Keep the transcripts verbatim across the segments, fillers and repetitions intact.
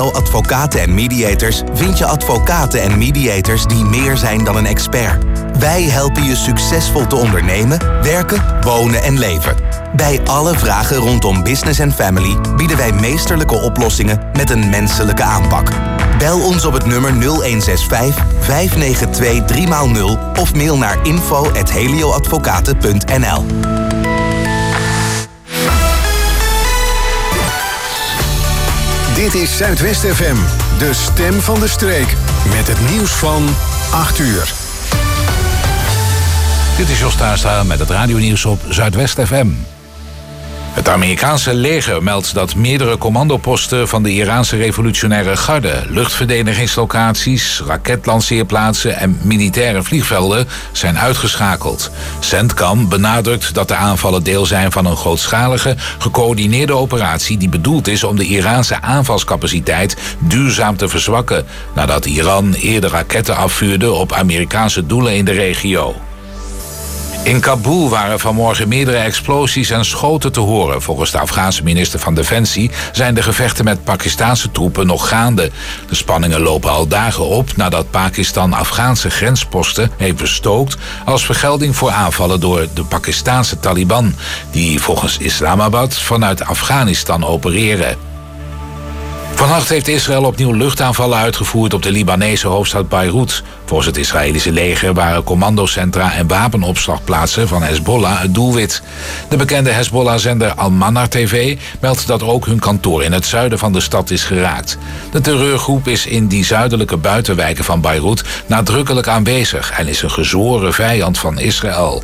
Helio Advocaten en Mediators vind je advocaten en mediators die meer zijn dan een expert. Wij helpen je succesvol te ondernemen, werken, wonen en leven. Bij alle vragen rondom business en family bieden wij meesterlijke oplossingen met een menselijke aanpak. Bel ons op het nummer nul een zes vijf, vijf negen twee, drie nul of mail naar info at helioadvocaten punt n l. Dit is Zuidwest F M, de stem van de streek. Met het nieuws van acht uur. Dit is Jos Taastra met het radionieuws op Zuidwest F M. Het Amerikaanse leger meldt dat meerdere commandoposten van de Iraanse revolutionaire garde, luchtverdedigingslocaties, raketlanceerplaatsen en militaire vliegvelden zijn uitgeschakeld. CENTCOM benadrukt dat de aanvallen deel zijn van een grootschalige, gecoördineerde operatie die bedoeld is om de Iraanse aanvalscapaciteit duurzaam te verzwakken, nadat Iran eerder raketten afvuurde op Amerikaanse doelen in de regio. In Kabul waren vanmorgen meerdere explosies en schoten te horen. Volgens de Afghaanse minister van Defensie zijn de gevechten met Pakistanse troepen nog gaande. De spanningen lopen al dagen op nadat Pakistan Afghaanse grensposten heeft bestookt als vergelding voor aanvallen door de Pakistanse Taliban, die volgens Islamabad vanuit Afghanistan opereren. Vannacht heeft Israël opnieuw luchtaanvallen uitgevoerd op de Libanese hoofdstad Beirut. Volgens het Israëlische leger waren commandocentra en wapenopslagplaatsen van Hezbollah het doelwit. De bekende Hezbollah-zender Al-Manar T V meldt dat ook hun kantoor in het zuiden van de stad is geraakt. De terreurgroep is in die zuidelijke buitenwijken van Beirut nadrukkelijk aanwezig en is een gezworen vijand van Israël.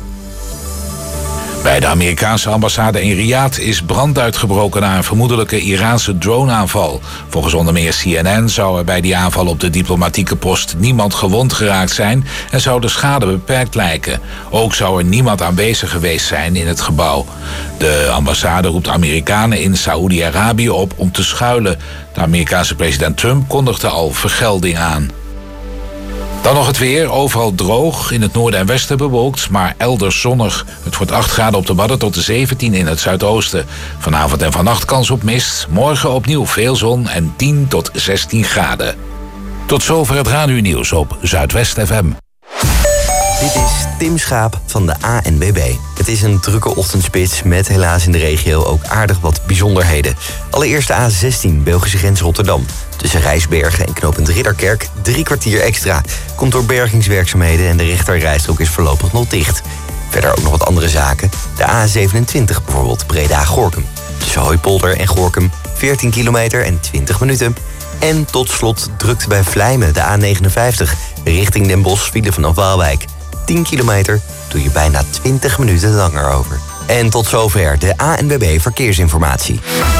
Bij de Amerikaanse ambassade in Riyadh is brand uitgebroken na een vermoedelijke Iraanse droneaanval. Volgens onder meer C N N zou er bij die aanval op de diplomatieke post niemand gewond geraakt zijn en zou de schade beperkt lijken. Ook zou er niemand aanwezig geweest zijn in het gebouw. De ambassade roept Amerikanen in Saoedi-Arabië op om te schuilen. De Amerikaanse president Trump kondigde al vergelding aan. Dan nog het weer, overal droog, in het noorden en westen bewolkt, maar elders zonnig. Het wordt acht graden op de Wadden tot zeventien in het zuidoosten. Vanavond en vannacht kans op mist, morgen opnieuw veel zon en tien tot zestien graden. Tot zover het radionieuws op Zuidwest F M. Dit is Tim Schaap van de A N W B. Het is een drukke ochtendspits met helaas in de regio ook aardig wat bijzonderheden. Allereerst de A zestien, Belgische grens Rotterdam. Tussen Rijsbergen en knooppunt Ridderkerk drie kwartier extra. Komt door bergingswerkzaamheden en de rechterrijstrook is voorlopig nog dicht. Verder ook nog wat andere zaken. De A zevenentwintig bijvoorbeeld, Breda-Gorinchem. Tussen Hooipolder en Gorinchem veertien kilometer en twintig minuten. En tot slot drukte bij Vlijmen, de A negenenvijftig. Richting Den Bosch file vanaf Waalwijk. tien kilometer doe je bijna twintig minuten langer over. En tot zover de A N W B Verkeersinformatie.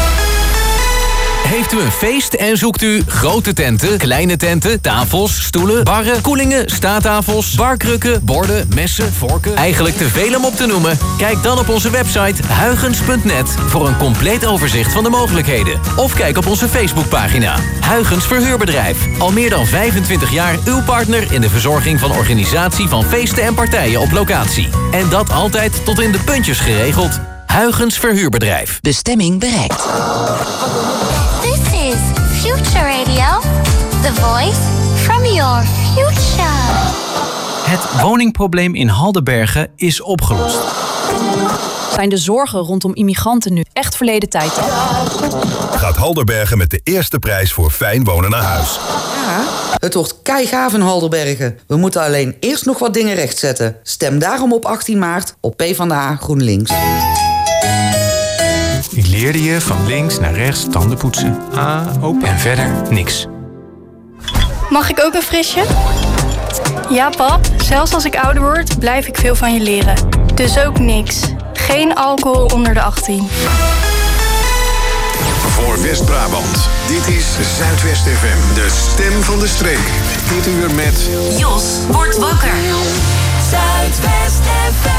Heeft u een feest en zoekt u grote tenten, kleine tenten, tafels, stoelen, barren, koelingen, staattafels, barkrukken, borden, messen, vorken? Eigenlijk te veel om op te noemen? Kijk dan op onze website huygens punt net voor een compleet overzicht van de mogelijkheden. Of kijk op onze Facebookpagina. Huygens Verhuurbedrijf. Al meer dan vijfentwintig jaar uw partner in de verzorging van organisatie van feesten en partijen op locatie. En dat altijd tot in de puntjes geregeld. Huygens Verhuurbedrijf. Bestemming bereikt. This is Future Radio, the voice from your future. Het woningprobleem in Haldenbergen is opgelost. Zijn de zorgen rondom immigranten nu echt verleden tijd? Gaat Haldenbergen met de eerste prijs voor fijn wonen naar huis. Ja, het wordt keigaaf in Haldenbergen. We moeten alleen eerst nog wat dingen rechtzetten. Stem daarom op achttien maart op PvdA GroenLinks. Ik leerde je van links naar rechts tanden poetsen. Ah, open. En verder niks. Mag ik ook een frisje? Ja, pap. Zelfs als ik ouder word, blijf ik veel van je leren. Dus ook niks. Geen alcohol onder de achttien. Voor West-Brabant. Dit is Zuidwest F M, de stem van de streek. Dit uur met... Jos wordt wakker. Zuidwest F M.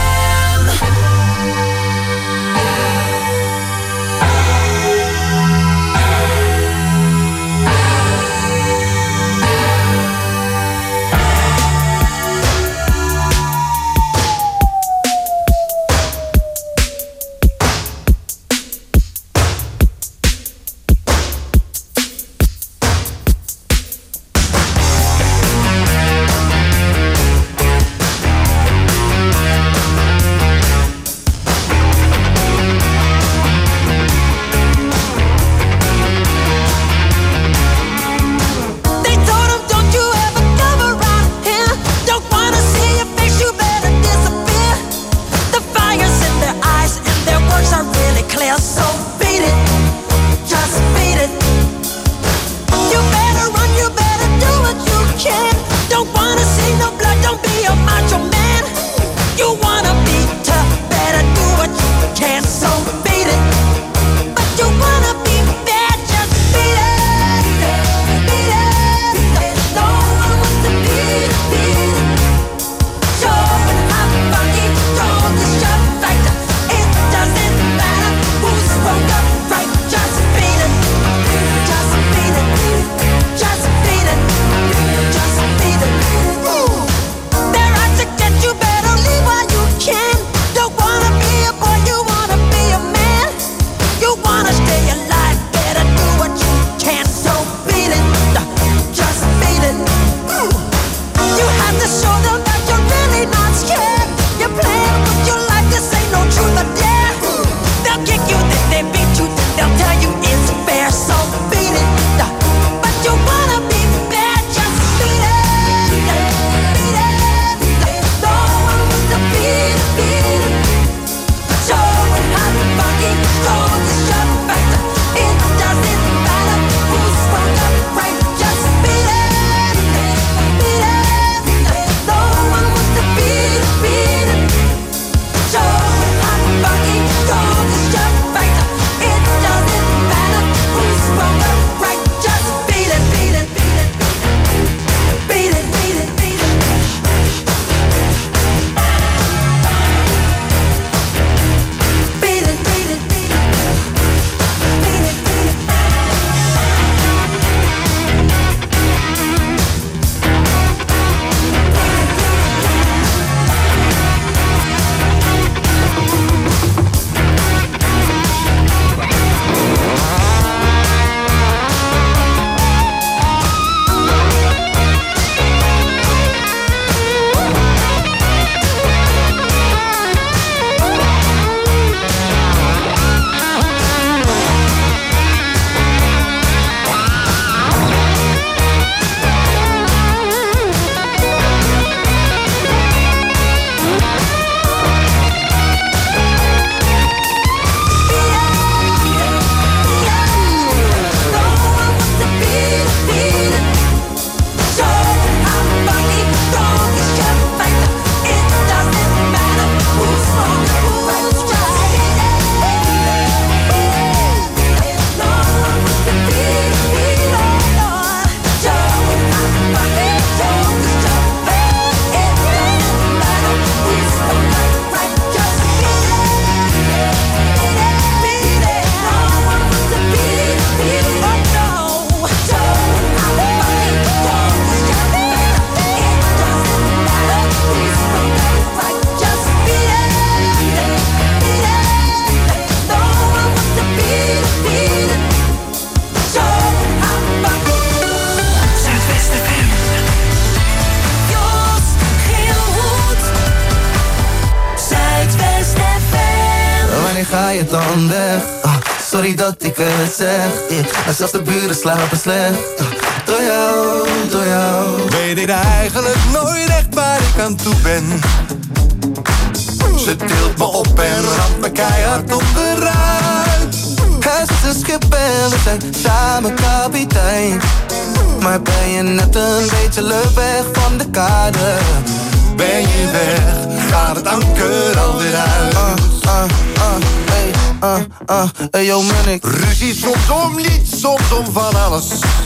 ga je dan weg? Uh, sorry dat ik het zeg, yeah. Maar zelfs de buren slapen slecht. Uh, door jou, door jou. Weet ik eigenlijk nooit echt waar ik aan toe ben. Ze tilt me op en ramt me keihard onderuit. Het is een schip en we zijn samen kapitein. Maar ben je net een beetje leuk weg van de kade? Ben je weg, gaat het anker alweer uit. Uh, uh, uh, hey, uh, uh, hey yo Munnik. Ruzie soms om niets, soms om van alles.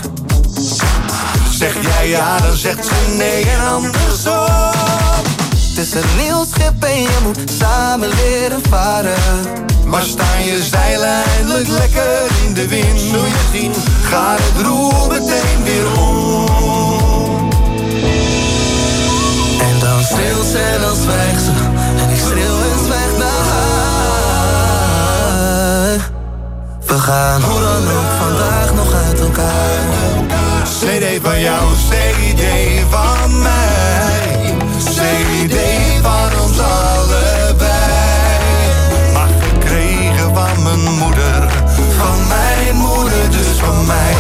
Zeg jij ja, dan zegt ze nee en andersom. Het is een nieuw schip en je moet samen leren varen. Maar staan je zeilen eindelijk lekker in de wind? Zul je zien, gaat het roer meteen weer om. En dan stil ze en dan zwijgt ze. En ik streel en zwijg naar haar. We gaan hoe dan ook vandaag nog uit elkaar. C D van jou, C D van mij. C D van ons allebei. Maar gekregen van mijn moeder. Van mijn moeder, dus van mij.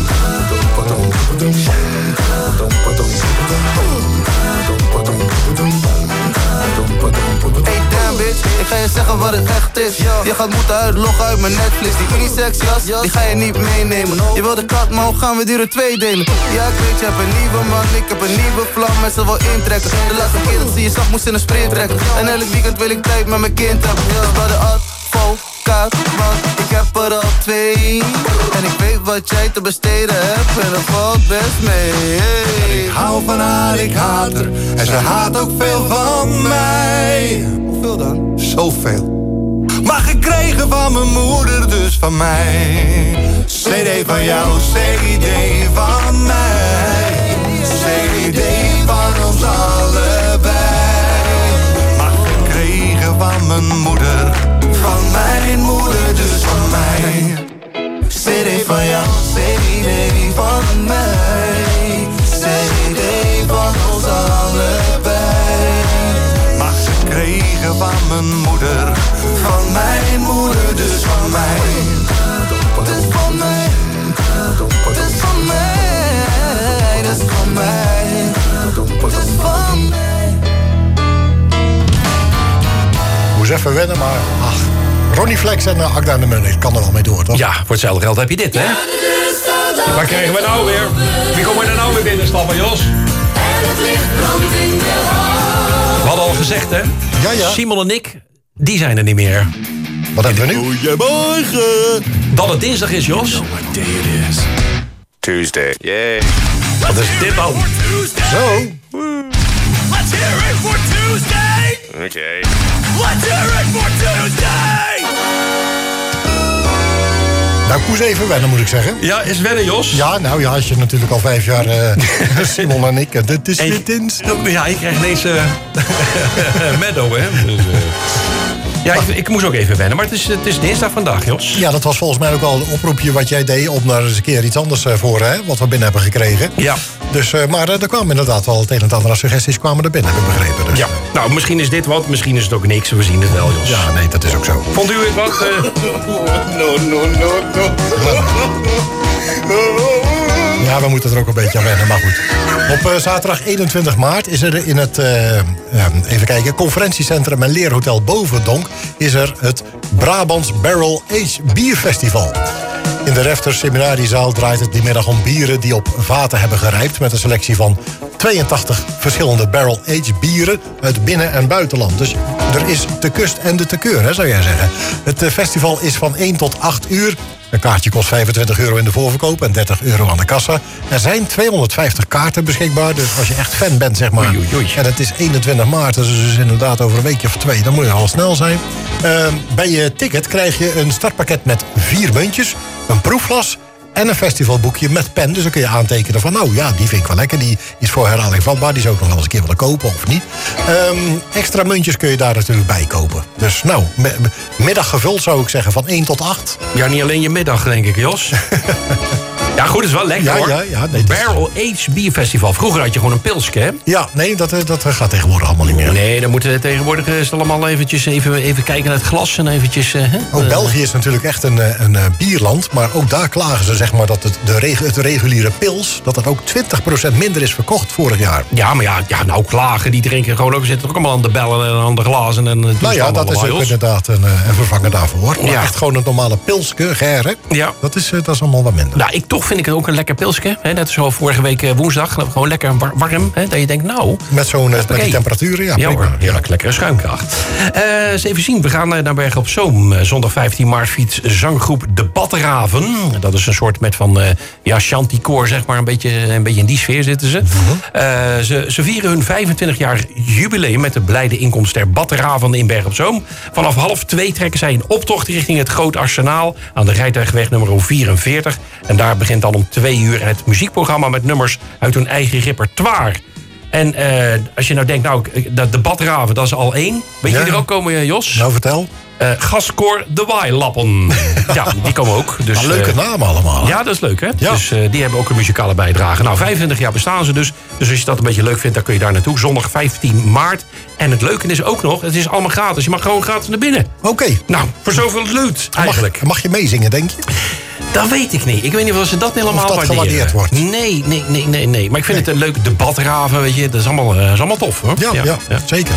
Hey damn bitch, ik ga je zeggen wat het echt is. Je gaat moeten uitloggen uit mijn Netflix. Die unisex jas, die ga je niet meenemen. Je wil de kat, maar hoe gaan we die er twee delen? Ja ik weet, je hebt een nieuwe man, ik heb een nieuwe vlam. En ze wil intrekken. De laatste keer dat ze je zag, moest in een sprint trekken. En elk weekend wil ik tijd met mijn kind hebben. Dus bij de advocaat, want ik heb er al twee. En ik weet wat jij te besteden hebt en dat valt best mee. Hey. Ik hou van haar, ik haat haar. En ze haat ook veel van mij. Hoeveel dan? Zoveel. Maar gekregen van mijn moeder, dus van mij. C D van jou, C D van mij. C D van ons allebei. Maar gekregen van mijn moeder. Van mijn moeder, dus van mij. C D van jou, C D van mij. C D van ons allebei. Maar gekregen van mijn moeder. Van mijn moeder, dus van mij. Het is van mij. Het is van mij. Het is van mij. Het is van mij. Moest even wennen, maar ach. Ronnie Flex en uh, Agda en de Munnik, ik kan er wel mee door, toch? Ja, voor hetzelfde geld heb je dit, hè? Waar krijgen we nou weer? Wie komen er nou weer binnenstappen, Jos? We hadden al gezegd, hè? Ja, ja. Simon en ik, die zijn er niet meer. Wat hebben we nu? Goedemorgen. Dat het dinsdag is, Jos. What day it is. Tuesday. Yay. Wat is dit dan? Zo. Let's hear it for Tuesday. Oké. Okay. Let's hear it for Tuesday. Nou, ik moest even wennen, moet ik zeggen. Ja, is wennen, Jos? Ja, nou ja, als je natuurlijk al vijf jaar uh, Simon en ik. En dit is weer dinsdag. Ja, ik krijg ineens uh, Meadow, hè. Dus, uh, ja, ik, ik moest ook even wennen, maar het is, het is dinsdag vandaag, Jos. Ja, dat was volgens mij ook al een oproepje wat jij deed om daar eens een keer iets anders voor, hè, wat we binnen hebben gekregen. Ja. Dus, uh, maar uh, er kwamen inderdaad wel het een en het ander suggesties kwamen er binnen, heb ik begrepen. Dus. Ja, nou, misschien is dit wat, misschien is het ook niks, we zien het wel, Jos. Ja, nee, dat is ook zo. Vond u het wat? Uh... No, no, no, no. Ja, we moeten er ook een beetje aan wennen, maar goed. Op uh, zaterdag eenentwintig maart is er in het, uh, even kijken, conferentiecentrum en leerhotel Bovendonk is er het Brabants Barrel Age Bierfestival. In de Refters Seminariezaal draait het die middag om bieren die op vaten hebben gerijpt met een selectie van tweeëntachtig verschillende Barrel Age bieren uit binnen- en buitenland. Dus er is te kust en de te keur, hè, zou jij zeggen. Het uh, festival is van één tot acht uur. Een kaartje kost vijfentwintig euro in de voorverkoop en dertig euro aan de kassa. Er zijn tweehonderdvijftig kaarten beschikbaar, dus als je echt fan bent, zeg maar. Oei, oei. En het is eenentwintig maart, dus het is dus inderdaad over een weekje of twee. Dan moet je al snel zijn. Uh, bij je ticket krijg je een startpakket met vier muntjes, een proefglas en een festivalboekje met pen. Dus dan kun je aantekenen van, nou ja, die vind ik wel lekker. Die is voor herhaling vatbaar. Die zou ik nog wel eens een keer willen kopen of niet. Um, extra muntjes kun je daar natuurlijk bij kopen. Dus nou, me, middag gevuld zou ik zeggen van één tot acht. Ja, niet alleen je middag, denk ik, Jos. Ja, goed, het is wel lekker, ja, hoor. Ja, ja, nee, Barrel Age Bierfestival. Vroeger had je gewoon een pilsje, hè? Ja, nee, dat, dat gaat tegenwoordig allemaal niet meer. Nee, dan moeten tegenwoordig is het allemaal eventjes even, even kijken naar het glas en eventjes... Uh, ook uh, België is natuurlijk echt een, een, een bierland, maar ook daar klagen ze zeg maar dat het, de regu- het reguliere pils, dat dat ook twintig procent minder is verkocht vorig jaar. Ja, maar ja, ja nou klagen, die drinken gewoon ook, zitten ook allemaal aan de bellen en aan de glazen. En, nou ja, dat is ook inderdaad een, een vervanger daarvoor. Maar ja. echt gewoon het normale pilsje, gère, ja. dat, is, dat is allemaal wat minder. Nou, ik toch vind ik het ook een lekker pilsje. Hè? Net zoals vorige week woensdag, gewoon lekker warm. Hè? Dat je denkt, nou... Met zo'n met die temperaturen, ja. Ja hoor, heerlijk, lekkere schuimkracht. Uh, eens even zien, we gaan naar Bergen op Zoom. Uh, zondag vijftien maart fiets zanggroep De Batraven. Dat is een soort met van, uh, ja, chanticoor, zeg maar. Een beetje, een beetje in die sfeer zitten ze. Mm-hmm. uh, ze. Ze vieren hun vijfentwintig jaar jubileum met de blijde inkomst der Batraven in Bergen op Zoom. Vanaf half twee trekken zij een optocht richting het Groot Arsenaal aan de rijtuigweg nummer vierenveertig. En daar begint dan om twee uur het muziekprogramma met nummers uit hun eigen repertoire. En uh, als je nou denkt, nou, dat de Batraven, dat is al één. Weet je ja. wie er ook komen, Jos? Nou, vertel. Uh, Gaskoor de Waailappen. Ja, die komen ook. Dus, een leuke uh, namen allemaal. Hè? Ja, dat is leuk, hè? Ja. Dus uh, die hebben ook een muzikale bijdrage. Nou, vijfentwintig jaar bestaan ze dus. Dus als je dat een beetje leuk vindt, dan kun je daar naartoe. Zondag vijftien maart. En het leuke is ook nog, het is allemaal gratis. Je mag gewoon gratis naar binnen. Oké. Okay. Nou, voor zoveel leut eigenlijk. Mag, mag je meezingen, denk je? Dat weet ik niet. Ik weet niet of ze dat helemaal of dat waarderen. gewaardeerd wordt. Nee, nee, nee, nee, nee. Maar ik vind nee. het een leuk debatraven, weet je. Dat is allemaal, uh, is allemaal tof, hoor. Ja, ja, ja. ja. zeker.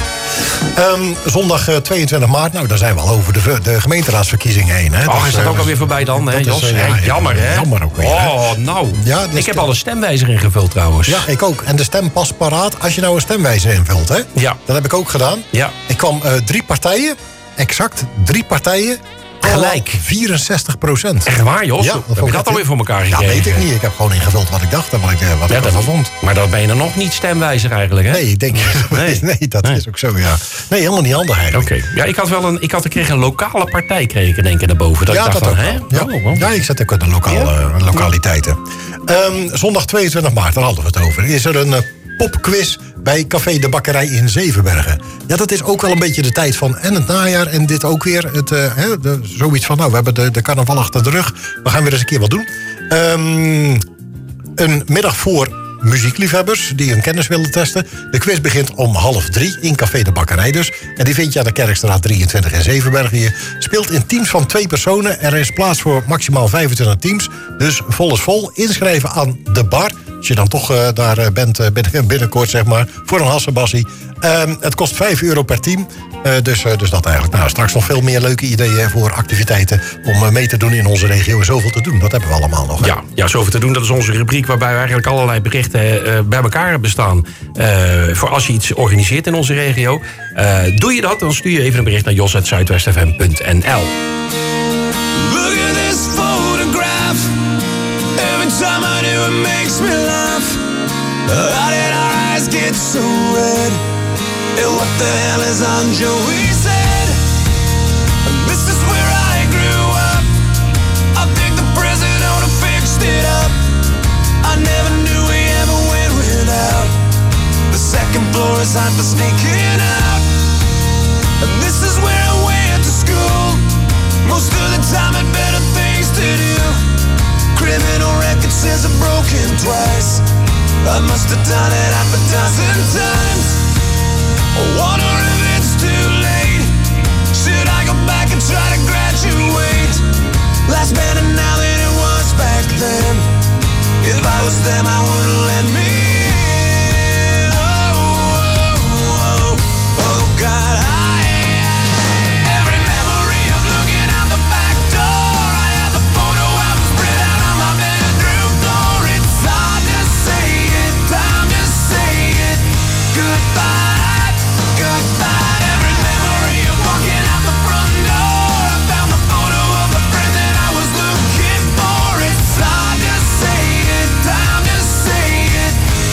Um, zondag uh, tweeëntwintig maart, nou, daar zijn we al over de, de gemeenteraadsverkiezingen heen. Hè? Oh, is dat uh, ook alweer voorbij dan, hè, Jos? Is, uh, ja, jammer, hè? Jammer ook weer. Oh, nou. Ja, ik heb al een stemwijzer ingevuld, trouwens. Ja, ik ook. En de stem past paraat als je nou een stemwijzer invult, hè? Ja. Dat heb ik ook gedaan. Ja. Ik kwam uh, drie partijen, exact drie partijen... Gelijk. vierenzestig procent. Echt waar, Jos? Ja, heb je dat alweer voor elkaar gekregen? Ja, weet ik niet. Ik heb gewoon ingevuld wat ik dacht en wat ik, wat ja, ik ervan vond. Maar dan ben je dan nog niet stemwijzer eigenlijk, hè? Nee, ik denk nee. nee, dat nee. is ook zo, ja. Nee, helemaal niet handig eigenlijk. Oké. Okay. Ja, ik had wel een, ik had, ik kreeg een lokale partij, kreeg ik denk ik, daarboven. Dat ja, ik dacht dat van, ook hè? Ja. Oh, oh. ja, ik zet ook in de lokale, ja. lokaliteiten. Um, zondag tweeëntwintig maart, daar hadden we het over. Is er een uh, popquiz bij Café de Bakkerij in Zevenbergen. Ja, dat is ook wel een beetje de tijd van en het najaar en dit ook weer. Het, uh, hè, de, zoiets van, nou, we hebben de, de carnaval achter de rug. We gaan weer eens een keer wat doen. Um, een middag voor muziekliefhebbers die hun kennis willen testen. De quiz begint om half drie in Café de Bakkerij dus. En die vind je aan de Kerkstraat drieëntwintig in Zevenbergen. Je speelt in teams van twee personen. Er is plaats voor maximaal vijfentwintig teams. Dus vol is vol. Inschrijven aan de bar. Als je dan toch uh, daar uh, bent uh, binnen, binnenkort, zeg maar, voor een hassenbassie. Um, het kost vijf euro per team. Uh, dus, uh, dus dat eigenlijk. Nou, straks nog veel meer leuke ideeën voor activiteiten om uh, mee te doen in onze regio. Zoveel te doen, dat hebben we allemaal nog. Hè? Ja, ja, zoveel te doen, dat is onze rubriek waarbij we eigenlijk allerlei berichten uh, bij elkaar hebben staan. Uh, voor als je iets organiseert in onze regio. Uh, doe je dat, dan stuur je even een bericht naar jos at zuidwest f m punt n l. Look at this photograph. Every time I do it makes me laugh. How did our eyes get so red? And what the hell is on Joey's head? This is where I grew up. I think the president fixed it up. I never knew we ever went without. The second floor is hot for sneaking out. And this is where I went to school. Most of the time had better things to do. Criminal record says I've broken twice. I must have done it half a dozen times. I wonder if it's too late. Should I go back and try to graduate? Life's better now than it was back then. If I was them, I wouldn't let me in. Oh, oh, oh, oh God, I every memory of looking out the back door. I had the photo album spread out on my bedroom floor. It's hard to say it, time to say it. Goodbye, goodbye. Every memory of walking out the front door. I found the photo of the friend that I was looking for. It's hard to say it, time to say it.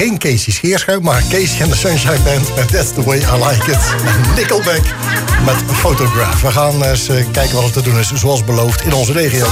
geen Casey Scheerschuim, maar Casey and the Sunshine Band met That's the Way I Like It. En Nickelback met Photograph. We gaan eens uh, kijken wat er te doen is, zoals beloofd, in onze regio.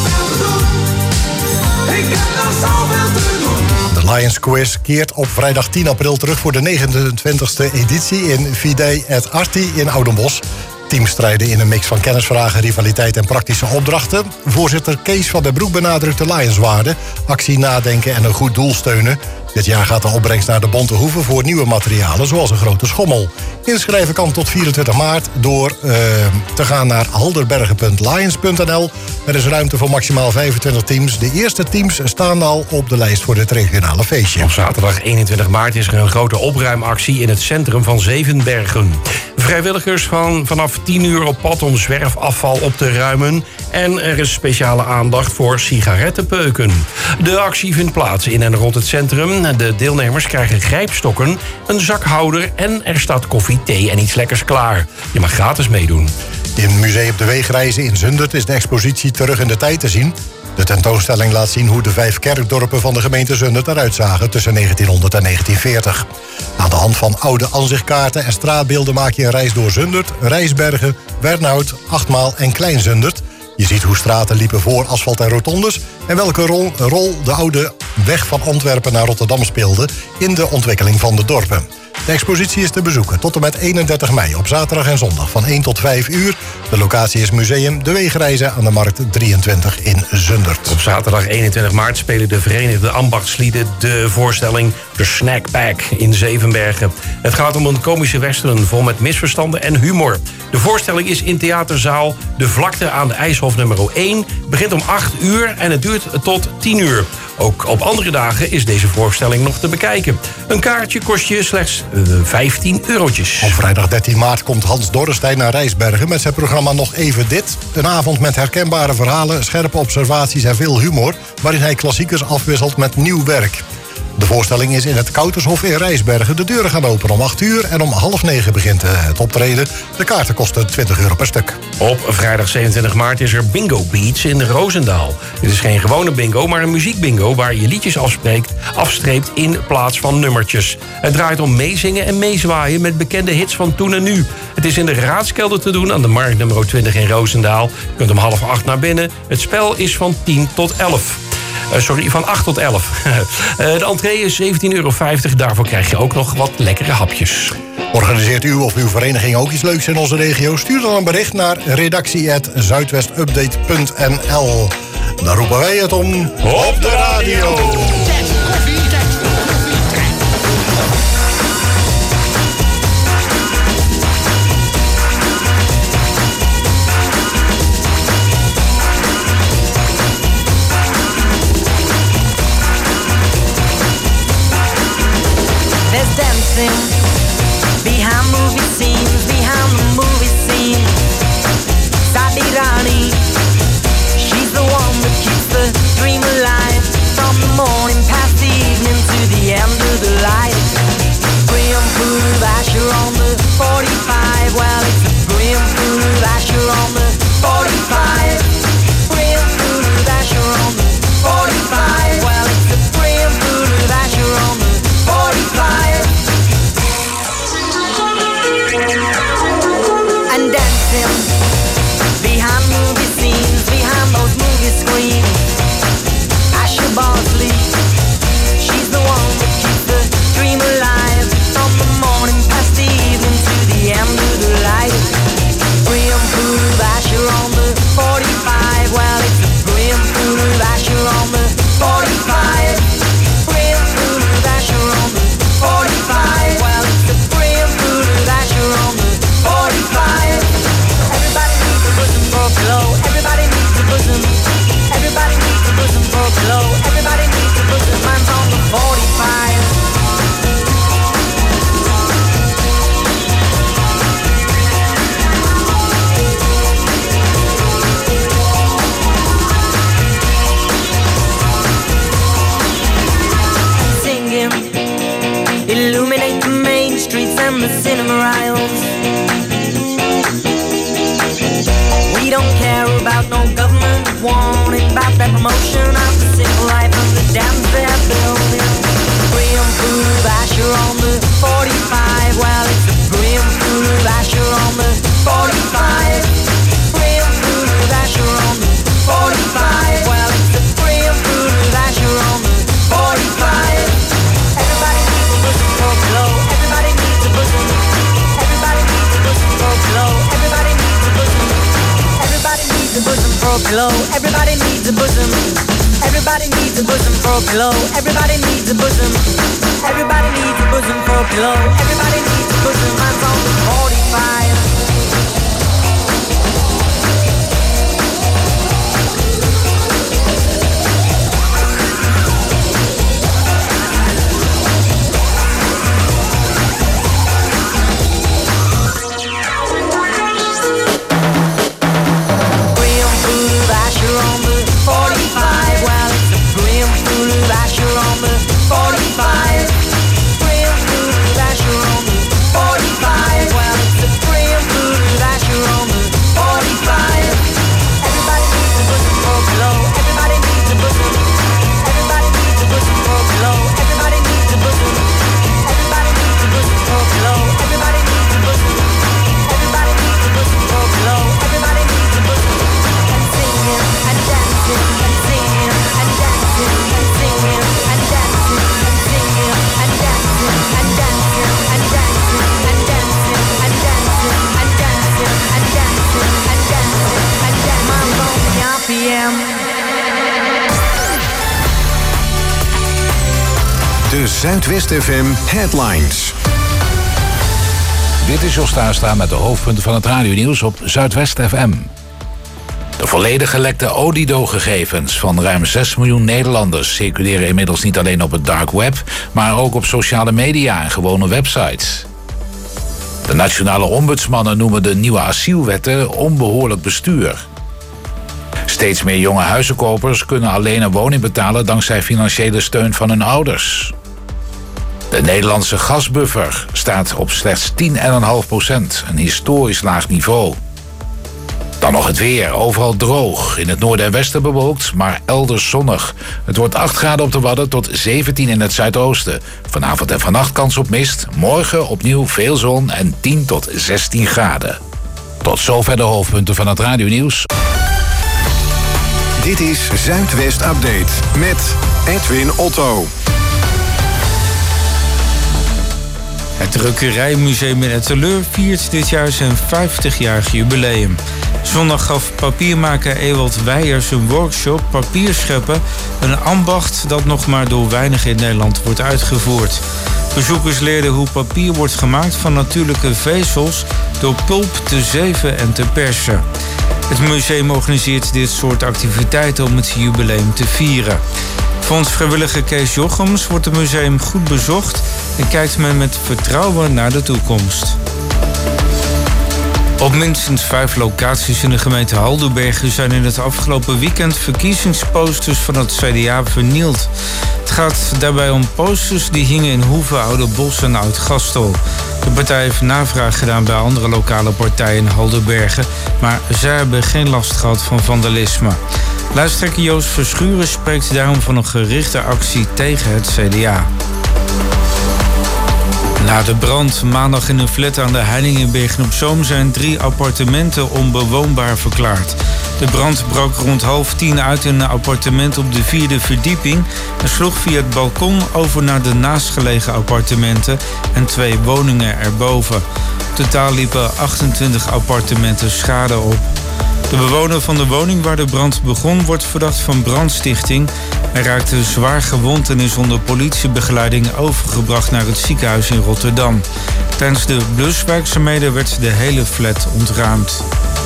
De Lions Quiz keert op vrijdag tien april terug voor de negenentwintigste editie in Fidei et Arti in Oudenbosch. Teams strijden in een mix van kennisvragen, rivaliteit en praktische opdrachten. Voorzitter Kees van der Broek benadrukt de Lionswaarde, actie, nadenken en een goed doel steunen. Dit jaar gaat de opbrengst naar de Bonte Hoeve voor nieuwe materialen, zoals een grote schommel. Inschrijven kan tot vierentwintig maart door uh, te gaan naar halderbergen punt lions punt n l. Er is ruimte voor maximaal vijfentwintig teams. De eerste teams staan al op de lijst voor het regionale feestje. Op zaterdag eenentwintig maart is er een grote opruimactie in het centrum van Zevenbergen. Vrijwilligers van vanaf tien uur op pad om zwerfafval op te ruimen. En er is speciale aandacht voor sigarettenpeuken. De actie vindt plaats in en rond het centrum. De deelnemers krijgen grijpstokken, een zakhouder en er staat koffie, thee en iets lekkers klaar. Je mag gratis meedoen. In Museum de Weegreizen in Zundert is de expositie Terug in de Tijd te zien. De tentoonstelling laat zien hoe de vijf kerkdorpen van de gemeente Zundert eruit zagen tussen negentienhonderd en negentien veertig. Aan de hand van oude aanzichtkaarten en straatbeelden maak je een reis door Zundert, Rijsbergen, Wernhout, Achtmaal en Klein Zundert. Je ziet hoe straten liepen voor asfalt en rotondes en welke rol, rol de oude weg van Antwerpen naar Rotterdam speelde in de ontwikkeling van de dorpen. De expositie is te bezoeken tot en met eenendertig mei op zaterdag en zondag van één tot vijf uur. De locatie is Museum De Weegreizen aan de Markt drieëntwintig in Zundert. Op zaterdag eenentwintig maart spelen de Verenigde Ambachtslieden de voorstelling The Snack Pack in Zevenbergen. Het gaat om een komische western vol met misverstanden en humor. De voorstelling is in theaterzaal De Vlakte aan de IJshof nummer één. Begint om acht uur en het duurt tot tien uur. Ook op andere dagen is deze voorstelling nog te bekijken. Een kaartje kost je slechts vijftien eurotjes. Op vrijdag dertien maart komt Hans Dorrestein naar Rijsbergen met zijn programma Nog Even Dit. Een avond met herkenbare verhalen, scherpe observaties en veel humor, waarin hij klassiekers afwisselt met nieuw werk. De voorstelling is in het Koutershof in Rijsbergen. De deuren gaan open om acht uur en om half negen begint het optreden. De kaarten kosten twintig euro per stuk. Op vrijdag zevenentwintig maart is er Bingo Beats in Roosendaal. Dit is geen gewone bingo, maar een muziekbingo waar je liedjes afspreekt, afstreept in plaats van nummertjes. Het draait om meezingen en meezwaaien met bekende hits van toen en nu. Het is in de Raadskelder te doen aan de Markt nummer twintig in Roosendaal. Je kunt om half acht naar binnen. Het spel is van tien tot elf. Uh, sorry, van acht tot elf. uh, de entree is zeventien euro vijftig. Daarvoor krijg je ook nog wat lekkere hapjes. Organiseert u of uw vereniging ook iets leuks in onze regio? Stuur dan een bericht naar redactie at zuidwestupdate punt n l. Dan roepen wij het om op de radio. Behind movie scenes, behind the movie scene, Sadi Rani, she's the one that keeps the dream alive. From the morning past the evening to the end of the light. Grim food Asher on the forty-five. Well, it's a grim food Asher on the forty-five. Grim food Asher on the forty-five. Well, it's a grim food Asher on the forty-five. And dancing behind movie scenes, behind those movie screens, Asher Bosley, she's the one that keeps the dream alive. From the morning past the evening to the end of the light. Grim food Asher on the forty-five. Well, it's a grim food Asher on the forty-five. Grim food Asher on the forty-five. Well, it's a grim food Asher on the forty-five. Everybody needs a bosom for a pillow. Everybody needs a bosom. Everybody needs a bosom for a pillow. Everybody needs a bosom. Mine's on the forty-five. Singing, illuminate the main streets and the cinema aisles. We don't care about no government warning about that promotion of the single life of the dams they're building. Grim food a pillow. Everybody needs a bosom. Everybody needs a bosom for a pillow. Everybody needs a bosom. Everybody needs a bosom for a pillow. Everybody needs a bosom. Mine's on the forty-five. De Zuidwest F M Headlines. Dit is Jos Tuinstra met de hoofdpunten van het radionieuws op Zuidwest F M. De volledig gelekte Odido-gegevens van ruim zes miljoen Nederlanders circuleren inmiddels niet alleen op het dark web, maar ook op sociale media en gewone websites. De nationale ombudsmannen noemen de nieuwe asielwetten onbehoorlijk bestuur. Steeds meer jonge huizenkopers kunnen alleen een woning betalen dankzij financiële steun van hun ouders. De Nederlandse gasbuffer staat op slechts tien komma vijf procent, een historisch laag niveau. Dan nog het weer, overal droog. In het noorden en westen bewolkt, maar elders zonnig. Het wordt acht graden op de Wadden tot zeventien in het zuidoosten. Vanavond en vannacht kans op mist. Morgen opnieuw veel zon en tien tot zestien graden. Tot zover de hoofdpunten van het radionieuws. Dit is Zuidwest Update met Edwin Otto. Het Drukkerijmuseum in Etteleur viert dit jaar zijn vijftigjarig jubileum. Zondag gaf papiermaker Ewald Weijers een workshop papierscheppen, een ambacht dat nog maar door weinigen in Nederland wordt uitgevoerd. Bezoekers leerden hoe papier wordt gemaakt van natuurlijke vezels door pulp te zeven en te persen. Het museum organiseert dit soort activiteiten om het jubileum te vieren. Volgens vrijwilliger Kees Jochems wordt het museum goed bezocht en kijkt men met vertrouwen naar de toekomst. Op minstens vijf locaties in de gemeente Haldenbergen zijn in het afgelopen weekend verkiezingsposters van het C D A vernield. Het gaat daarbij om posters die hingen in Hoeve, Ouderbosch en Oud-Gastel. De partij heeft navraag gedaan bij andere lokale partijen in Haldenbergen, maar zij hebben geen last gehad van vandalisme. Lijsttrekker Joost Verschuren spreekt daarom van een gerichte actie tegen het C D A. Na de brand maandag in een flat aan de Heiningenbergen op Zoom zijn drie appartementen onbewoonbaar verklaard. De brand brak rond half tien uit in een appartement op de vierde verdieping en sloeg via het balkon over naar de naastgelegen appartementen en twee woningen erboven. Totaal liepen achtentwintig appartementen schade op. De bewoner van de woning waar de brand begon wordt verdacht van brandstichting. Hij raakte zwaar gewond en is onder politiebegeleiding overgebracht naar het ziekenhuis in Rotterdam. Tijdens de bluswerkzaamheden werd de hele flat ontruimd.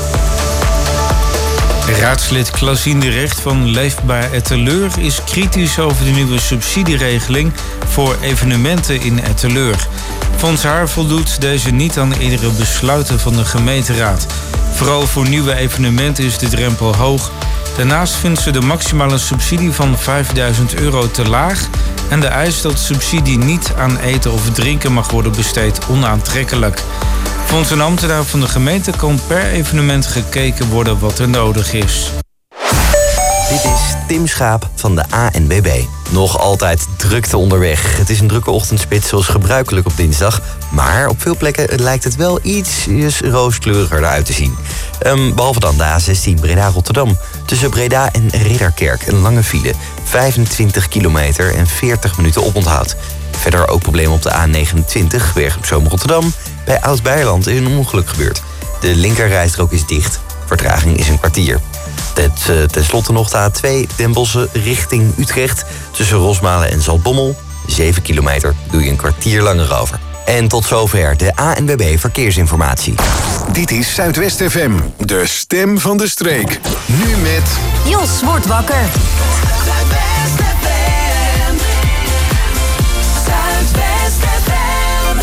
Raadslid Klasien de Recht van Leefbaar Etteleur is kritisch over de nieuwe subsidieregeling voor evenementen in Etteleur. Volgens haar voldoet deze niet aan eerdere besluiten van de gemeenteraad. Vooral voor nieuwe evenementen is de drempel hoog. Daarnaast vindt ze de maximale subsidie van vijfduizend euro te laag en de eis dat subsidie niet aan eten of drinken mag worden besteed onaantrekkelijk. Volgens een ambtenaar van de gemeente kan per evenement gekeken worden wat er nodig is. Dit is Tim Schaap van de A N W B. Nog altijd drukte onderweg. Het is een drukke ochtendspits zoals gebruikelijk op dinsdag. Maar op veel plekken lijkt het wel ietsjes rooskleuriger eruit te zien. Um, behalve dan de A zestien Breda-Rotterdam. Tussen Breda en Ridderkerk een lange file. vijfentwintig kilometer en veertig minuten oponthoud. Verder ook problemen op de A negenentwintig Bergen op Zoom Rotterdam. Bij Oud-Beijerland is een ongeluk gebeurd. De linkerrijstrook is dicht. Vertraging is een kwartier. Ten, uh, ten slotte nog de A twee Den Bosch richting Utrecht. Tussen Rosmalen en Zaltbommel. zeven kilometer doe je een kwartier langer over. En tot zover de A N W B Verkeersinformatie. Dit is Zuidwest F M, de stem van de streek. Nu met... Jos wordt wakker. Zuidwest F M. Zuidwest F M.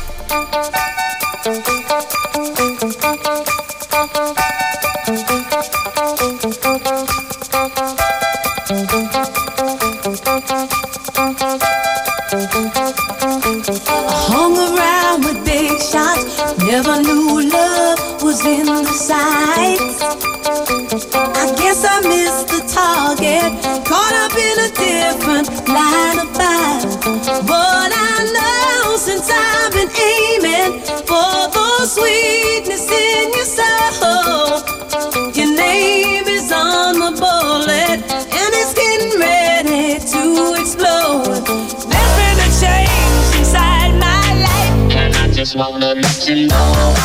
Never knew love was in the sights. I guess I missed the target, caught up in a different line of fire. But I know since I've been aiming for the sweetness in your soul, your name is on the bullet and it's getting ready to explode. There's been a change inside my life, and I just wanna let you know.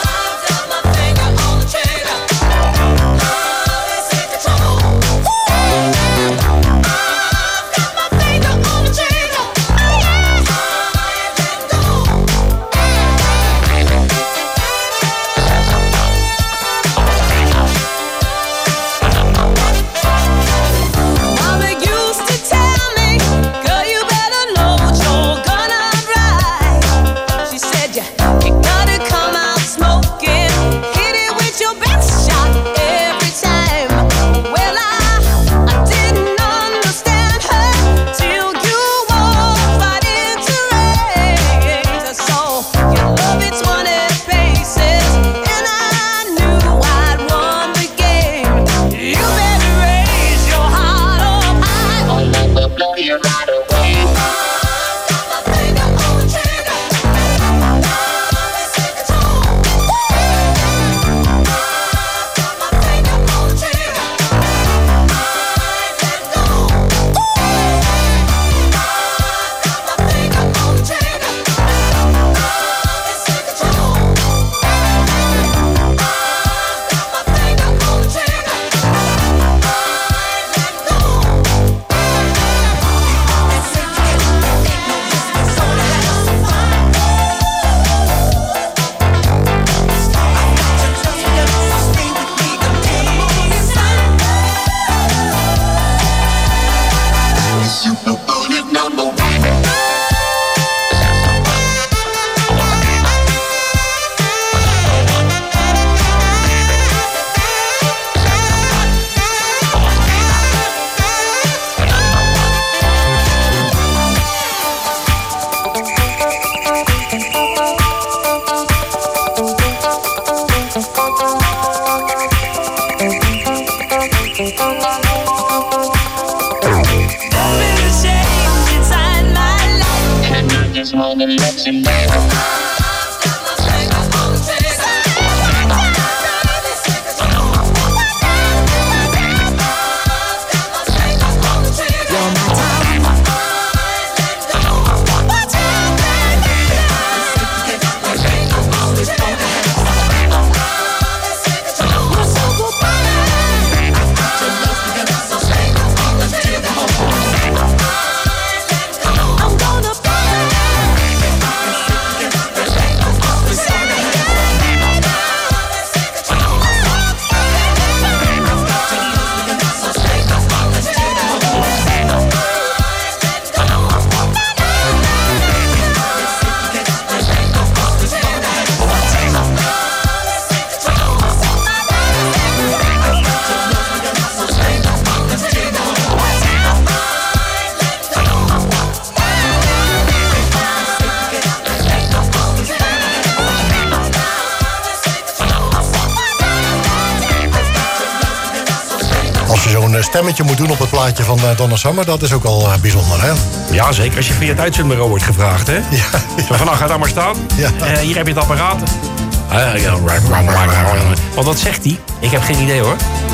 Stemmetje moet doen op het plaatje van uh, Donna Summer, dat is ook al uh, bijzonder, hè? Ja, zeker als je via het uitzendbureau wordt gevraagd, hè? Ja. Zo van, nou, ga daar maar staan. Ja. Uh, hier heb je het apparaat. Uh, ja. Want wat zegt hij? Ik heb geen idee, hoor.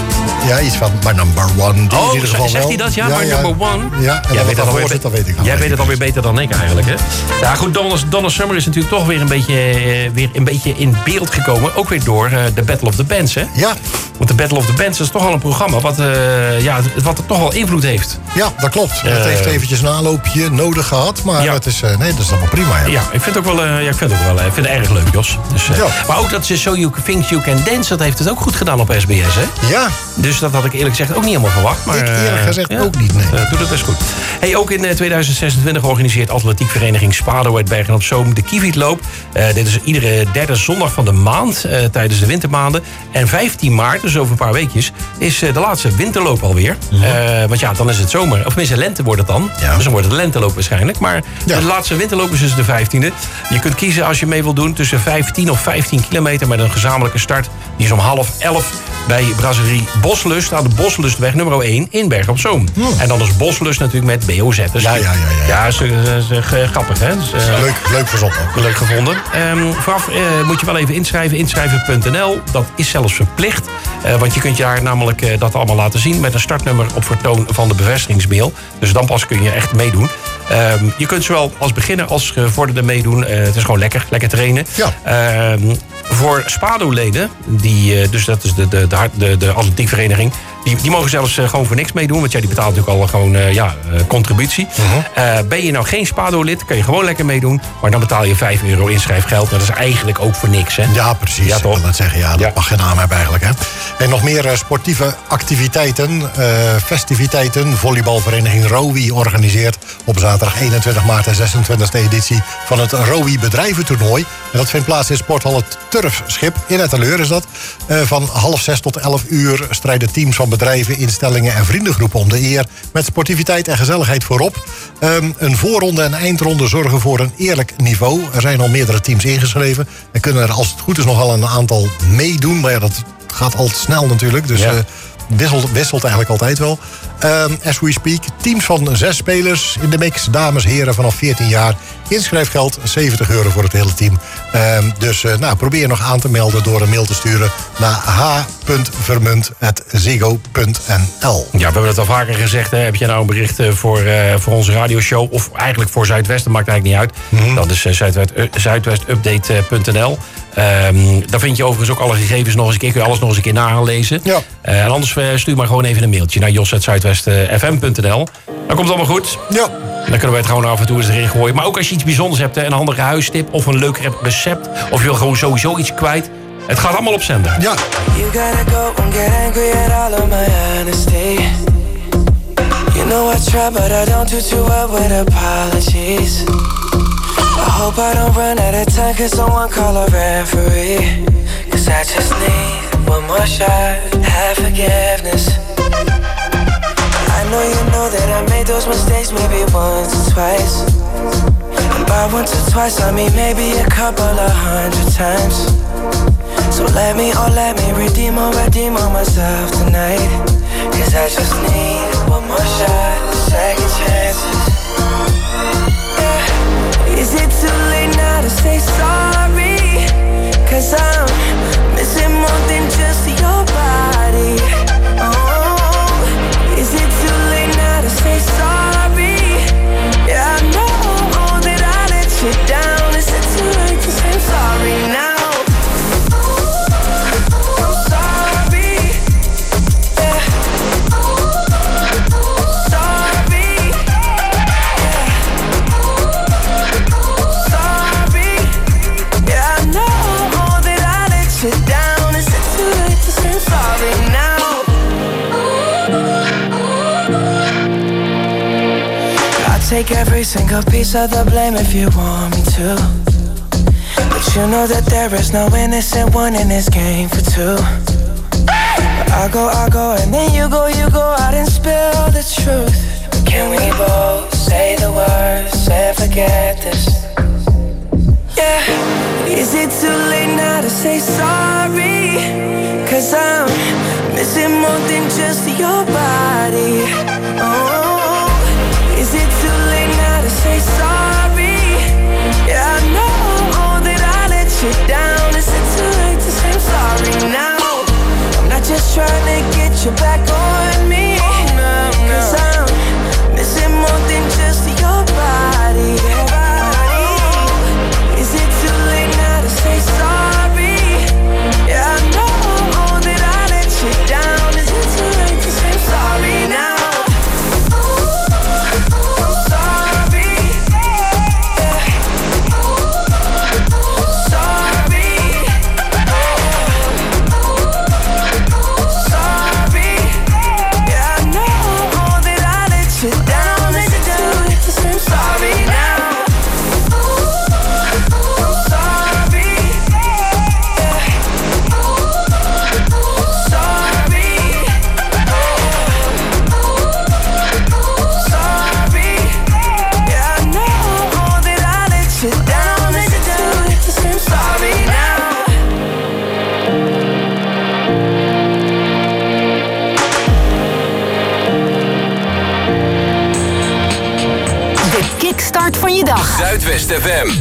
Ja, iets van my number one. Die Oh, in ieder geval zegt wel. hij dat? Ja, ja my ja. number one. Ja, en jij weet dat alweer zit, dat weet ik al. Jij weet het alweer beter dan ik eigenlijk, hè? Ja, goed, Donna, Donna Summer is natuurlijk toch weer een beetje, uh, weer een beetje in beeld gekomen. Ook weer door uh, de Battle of the Bands, hè? Ja. Want de Battle of the Bands is toch al een programma wat, uh, ja, wat toch wel invloed heeft. Ja, dat klopt. Uh, het heeft eventjes een aanloopje nodig gehad. Maar ja. het is, uh, nee, dat is allemaal prima. Ja, ja ik vind het ook wel, uh, ja, ik vind het ook wel uh, ik vind het erg leuk, Jos. Dus, uh, ja. Maar ook dat ze So You Think You Can Dance, dat heeft het ook goed gedaan op S B S, hè? Ja. Dus dat had ik eerlijk gezegd ook niet helemaal verwacht. Maar, ik eerlijk gezegd uh, ook niet, nee. Uh, doet het best goed. Hey, ook in uh, tweeduizend zesentwintig organiseert atletiekvereniging Spado uit Bergen op Zoom de Kievietloop. Uh, dit is iedere derde zondag van de maand uh, tijdens de wintermaanden. En vijftien maart, dus over een paar weekjes, is uh, de laatste winterloop alweer. Mm-hmm. Uh, want ja, dan is het zomer. Of tenminste, lente wordt het dan. Ja. Dus dan wordt het de lenteloop waarschijnlijk. Maar ja. de laatste winterloop is dus de vijftiende. Je kunt kiezen als je mee wil doen tussen vijftien of vijftien kilometer met een gezamenlijke start. Die is om half elf bij brasserie Boslust aan de Boslustweg nummer één in Bergen op Zoom. Mm. En dan is Boslust natuurlijk met B O Z. Dus ja, ja, ja. Ja, ja is, is, is, is grappig, hè? Dus, uh, leuk, leuk verzonnen. Leuk gevonden. Um, vooraf uh, moet je wel even inschrijven. Inschrijven punt n l. Dat is zelfs verplicht. Uh, want je kunt je daar namelijk uh, dat allemaal laten zien met een startnummer op vertoon van de bevestigingsmail. Dus dan pas kun je echt meedoen. Um, je kunt zowel als beginner als gevorderde meedoen. Uh, het is gewoon lekker, lekker trainen. Ja. Um, voor Spado-leden, die, uh, dus dat is de, de, de, de, de atletiekvereniging, die, die mogen zelfs uh, gewoon voor niks meedoen. Want ja, die betaalt natuurlijk al gewoon uh, ja, uh, contributie. Uh-huh. Uh, ben je nou geen Spado-lid, kun je gewoon lekker meedoen. Maar dan betaal je vijf euro inschrijfgeld. Maar dat is eigenlijk ook voor niks, hè? Ja, precies. Ja, toch? Ik wil dat zeggen. Ja, dat ja. mag geen naam hebben eigenlijk, hè? En nog meer uh, sportieve activiteiten, uh, festiviteiten. Volleybalvereniging Rowie organiseert op zaterdag eenentwintig maart de zesentwintigste editie van het Rowie bedrijventoernooi. En dat vindt plaats in sporthal Het Turfschip. In Etteleur is dat. Uh, van half zes tot elf uur strijden teams van bedrijven, instellingen en vriendengroepen om de eer. Met sportiviteit en gezelligheid voorop. Um, een voorronde en eindronde zorgen voor een eerlijk niveau. Er zijn al meerdere teams ingeschreven. En kunnen er, als het goed is, nogal een aantal meedoen. Maar ja, dat gaat al snel natuurlijk. Dus ja. uh, wisselt, wisselt eigenlijk altijd wel. Um, as we speak, teams van zes spelers in de mix. Dames, heren vanaf veertien jaar. Inschrijfgeld zeventig euro voor het hele team. Um, dus uh, nou, probeer nog aan te melden door een mail te sturen naar h punt vermunt apenstaartje ziggo punt n l. Ja, we hebben het al vaker gezegd. Hè. Heb je nou een bericht voor, uh, voor onze radioshow of eigenlijk voor Zuidwest, dat maakt eigenlijk niet uit. Mm-hmm. Dat is uh, zuidwest, uh, zuidwestupdate punt n l. Um, daar vind je overigens ook alle gegevens nog eens een keer. Kun je alles nog eens een keer nalezen. Ja. Uh, en anders uh, stuur maar gewoon even een mailtje naar jos apenstaartje zuidwest f m punt n l. Dan komt het allemaal goed. Ja. Dan kunnen wij het gewoon af en toe eens erin gooien. Maar ook als je iets bijzonders hebt, een handige huistip of een leuk recept, of je wil gewoon sowieso iets kwijt. Het gaat allemaal op zender. Ja. You gotta go and get angry at all of my honesty. You know I try, but I don't do too well with apologies. I hope I don't run out of time, cause someone call a referee. Cause I just need one more shot, have forgiveness. I know you know that I made those mistakes maybe once or twice. And by once or twice I mean maybe a couple of hundred times. So let me, oh let me redeem or redeem on myself tonight. Cause I just need one more shot, second chances. Yeah. Is it too late now to say sorry? Cause I'm missing more than just your body. Oh, is it too late now to say sorry? Yeah, I know that I let you down. Is it too late to say sorry now? Take every single piece of the blame if you want me to. But you know that there is no innocent one in this game for two. But I go, I go, and then you go, you go out and spill the truth. But can we both say the words and forget this? Yeah, is it too late now to say sorry? Cause I'm missing more than just your body. Oh, is it too late now to say sorry? Yeah, I know that I let you down. Is it too late to say sorry now? I'm not just just trying to get you back on me. Cause I'm missing more than just your body. Is it too late now to say sorry? Yeah, I know that I let you down. Is it too late to say sorry now? Start van je dag. Zuidwest F M.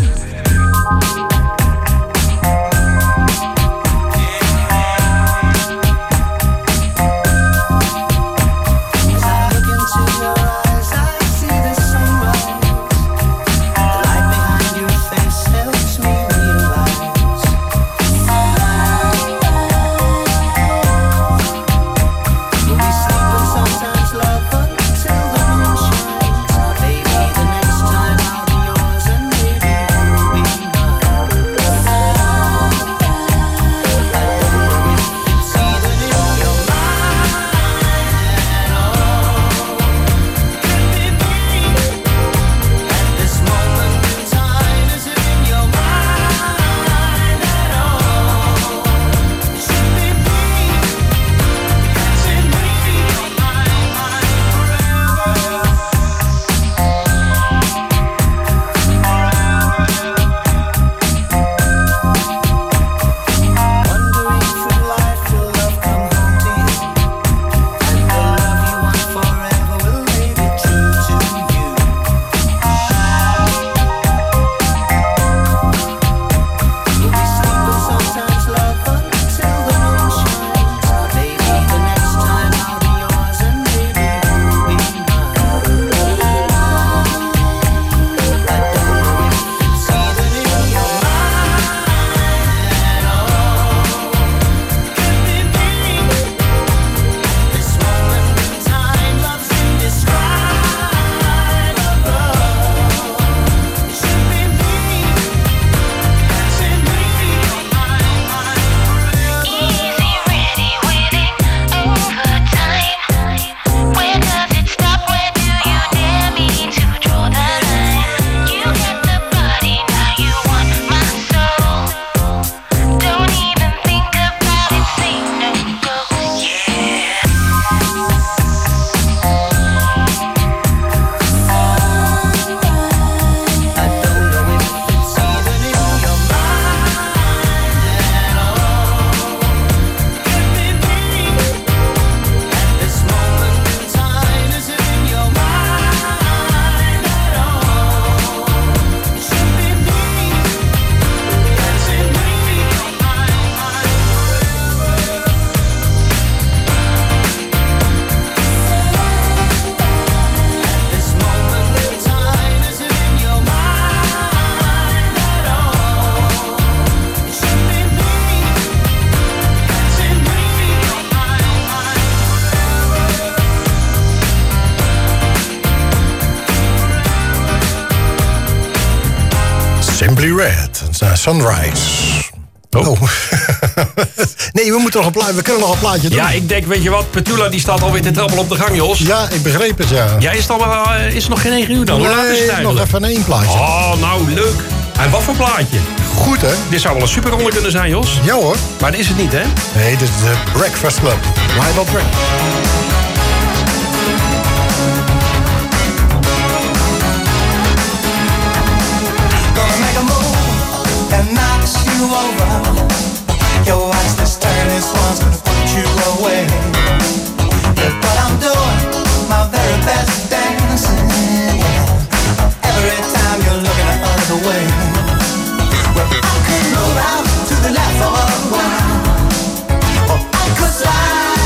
Simply Red, Sunrise. Oh. oh. Nee, we moeten nog een plaatje. We kunnen nog een plaatje doen. Ja, ik denk, weet je wat, Petula die staat alweer te trappelen op de gang, Jos. Ja, ik begreep het, ja. Ja, is het, al, uh, is het nog geen negen uur dan? Nee, hoe laat is het eigenlijk? Nog even één plaatje. Oh, nou, leuk. En wat voor plaatje? Goed, hè? Dit zou wel een superronde kunnen zijn, Jos. Ja, hoor. Maar dat is het niet, hè? Nee, dit is de Breakfast Club. Live op Breakfast. You over. Yo, watch this turn, this one's gonna put you away. But I'm doing my very best dancing, yeah. Every time you're looking the other way. Well, I could move out to the left for a while, or I could slide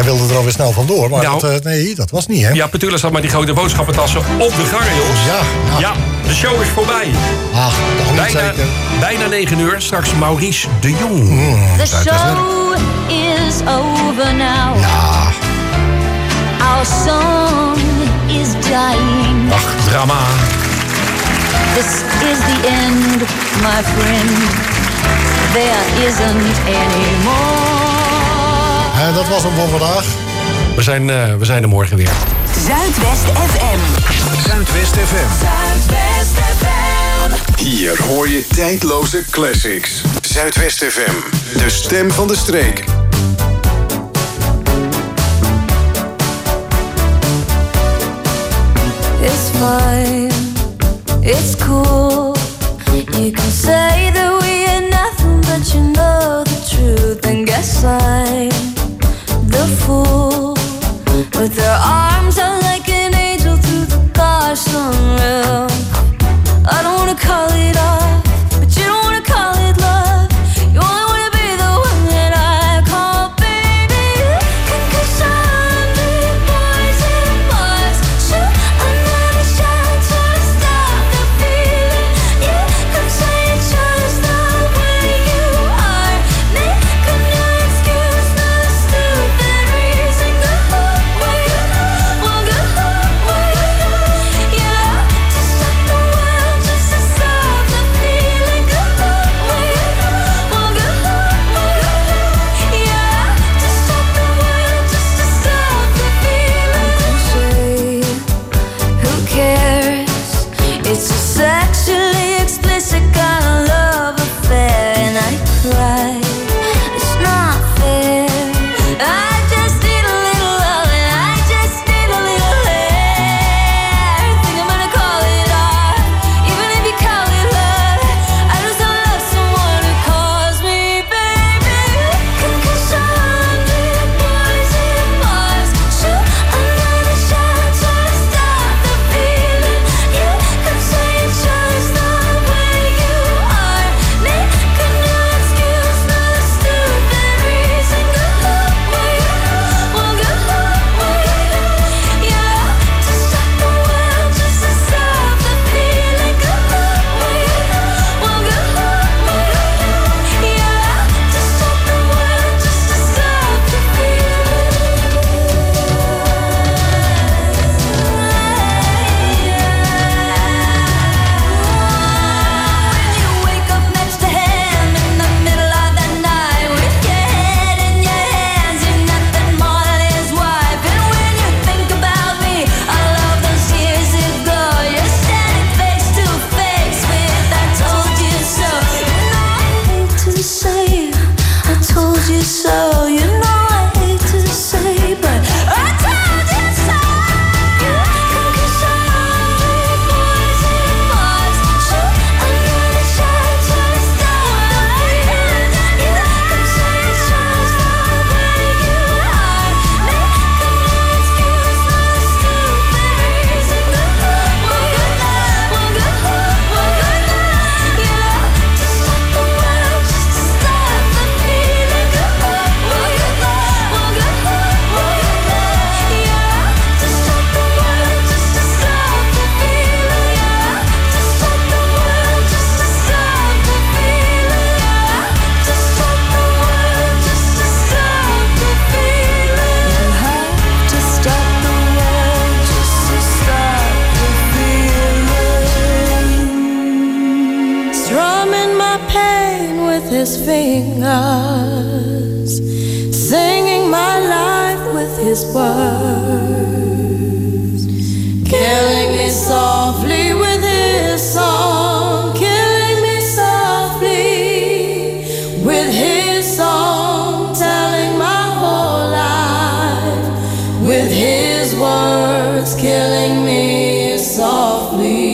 wilde er alweer snel vandoor. Maar Nou. dat, uh, nee, dat was niet, hè? Ja, Petula staat met die grote boodschappentassen op de gang, jongens. Ja, ja. Ja, de show is voorbij. Ach, nog niet Bijna, zeker. bijna negen uur. Straks Maurice de Jong. Mm, The show is over now. Ja. Our song is dying. Ach, drama. This is the end, my friend. There isn't any more. En dat was hem voor vandaag. We zijn, uh, we zijn er morgen weer. Zuidwest F M. Zuidwest F M. Zuidwest F M. Hier hoor je tijdloze classics. Zuidwest F M. De stem van de streek. It's fine, it's cool. You can say that we ain't nothing, but you know the truth. And guess I'm the fool with her arms out like an angel through the gosh sunroof. I don't wanna call it off, but you don't wanna call it love. You only wanna be the one that I call baby. Cause I'm the boys and boys. Shoot another shot to stop the feeling. You can say it's just the way you are. Make a new excuse, no stupid reason. Go where you well, go where you yeah. To stop the world, just to stop the feeling. Go where you well, go where you yeah. To stop the world, just to stop the feeling. Who cares? It's a sexually explicit kind of love affair, and I cry. It's not fair. I just need a little love, and I just need a little hair. Think I'm gonna call it art, even if you call it love. I just don't love someone who calls me baby. Cause I'm the boys and boys. Shoot another shot to stop the feeling. You can say it's just the way you are. Make a new excuse, no stupid reason. Go where you well, go where you yeah. To stop the world, just to stop the feeling. Go where you well, go where you yeah. To stop the world, just to stop the When you wake up next to him in the middle of the night with your head in your hands, you're nothing more than his wife. And when you think about me, all of those years ago, you're standing face to face with I told you so. You know I hate to say I told you so. You know I hate to say, but I told you so. Cause I'm the boys and boys. Shoot another shot to stop the feeling. You can say it's just the way you are. Make a new excuse, no stupid reason. Go where you well, go where you yeah. To stop the world, just to stop the feeling. Go where you well, go where you yeah. To stop the world, just to stop the feeling. Yeah. To stop the world, just to stop the feeling. Yeah. To stop the world, just to stop the feeling. You have to stop the world just to stop the feeling. Strumming my pain with his fingers, singing my life with his words, killing me softly with his song, killing me softly with his song, telling my whole life with his words, killing me softly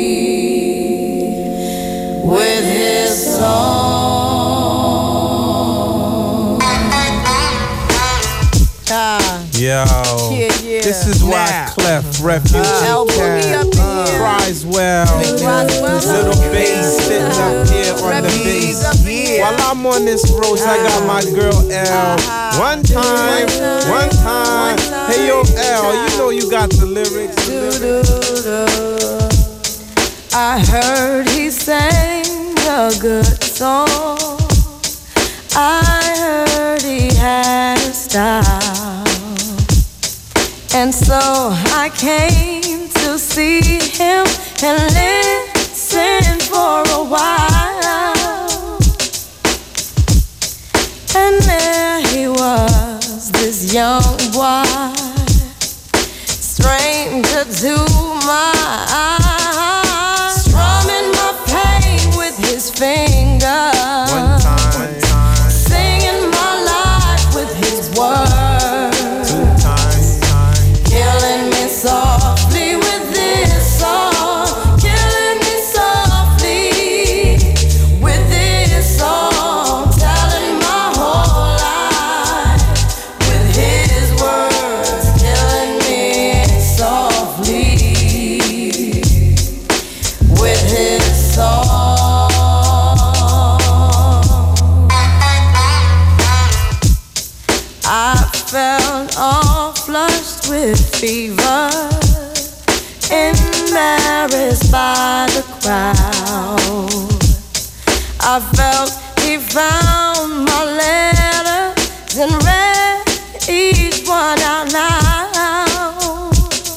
with his song. Ah. Yo, Yeah, yeah. this is why Now. Clef, Refugee El Cat, Boogie up in here. cries well. Little bass sitting up here on the bass. While I'm on this road, I got my girl L. One time, one time. Hey yo, L, you know you got the lyrics. I heard he sang a good song. I heard he had a style. And so I came to see him and listen for a while. And there he was, this young boy, stranger to my eyes, strumming my pain with his fingers. One time, one time. Singing my life with his words. Two times, time. Killing me softly with this song. Killing me softly with this song. Telling my whole life with his words. Killing me softly with his song. I felt all flushed with fever, embarrassed by the crowd. I felt he found my letters and read each one out loud.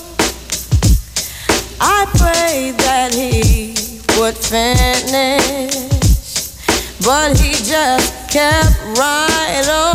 I prayed that he would finish, but he just kept right on.